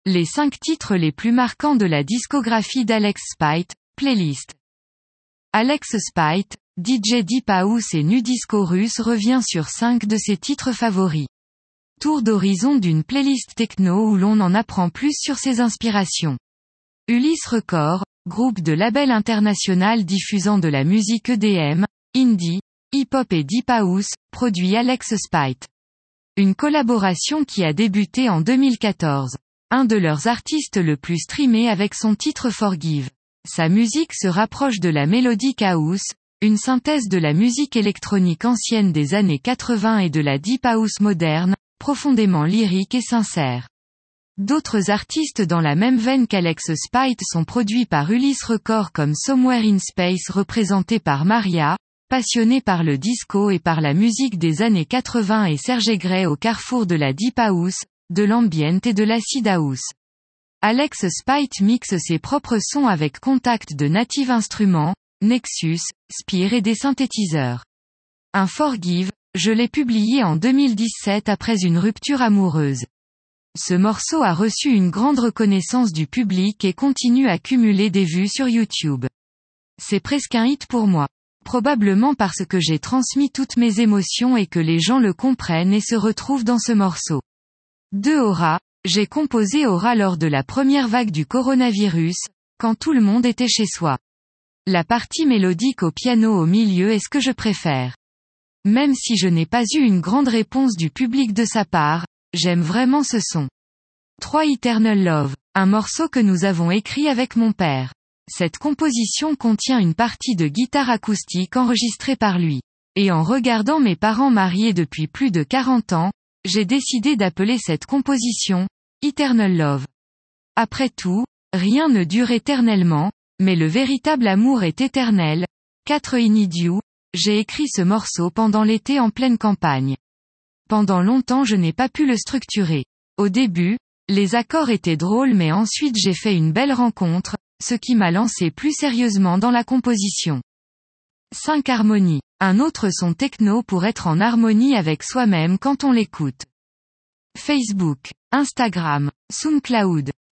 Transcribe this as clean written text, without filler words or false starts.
Les 5 titres les plus marquants de la discographie d'Alex Spite, playlist. Alex Spite, DJ Deep House et nu disco russe revient sur 5 de ses titres favoris. Tour d'horizon d'une playlist techno où l'on en apprend plus sur ses inspirations. Ulysse Records, groupe de label international diffusant de la musique EDM, indie, hip-hop et deep house, produit Alex Spite. Une collaboration qui a débuté en 2014. Un de leurs artistes le plus streamé avec son titre Forgive. Sa musique se rapproche de la melodic house, une synthèse de la musique électronique ancienne des années 80 et de la deep house moderne, profondément lyrique et sincère. D'autres artistes dans la même veine qu'Alex Spite sont produits par Ulysse Records comme Somewhere in Space représenté par Maria, passionné par le disco et par la musique des années 80 et Serge Gray au carrefour de la deep house, de l'ambient et de l'acid house. Alex Spite mixe ses propres sons avec contact de Native Instruments, Nexus, Spire et des synthétiseurs. Un Forgive, je l'ai publié en 2017 après une rupture amoureuse. Ce morceau a reçu une grande reconnaissance du public et continue à cumuler des vues sur YouTube. C'est presque un hit pour moi. Probablement parce que j'ai transmis toutes mes émotions et que les gens le comprennent et se retrouvent dans ce morceau. 2 Aura, j'ai composé Aura lors de la première vague du coronavirus, quand tout le monde était chez soi. La partie mélodique au piano au milieu est ce que je préfère. Même si je n'ai pas eu une grande réponse du public de sa part, j'aime vraiment ce son. 3 Eternal Love, un morceau que nous avons écrit avec mon père. Cette composition contient une partie de guitare acoustique enregistrée par lui. Et en regardant mes parents mariés depuis plus de 40 ans, j'ai décidé d'appeler cette composition Eternal Love. Après tout, rien ne dure éternellement, mais le véritable amour est éternel. 4 I Need You, j'ai écrit ce morceau pendant l'été en pleine campagne. Pendant longtemps je n'ai pas pu le structurer. Au début, les accords étaient drôles mais ensuite j'ai fait une belle rencontre, ce qui m'a lancé plus sérieusement dans la composition. 5 Harmonie. Un autre son techno pour être en harmonie avec soi-même quand on l'écoute. Facebook, Instagram, SoundCloud.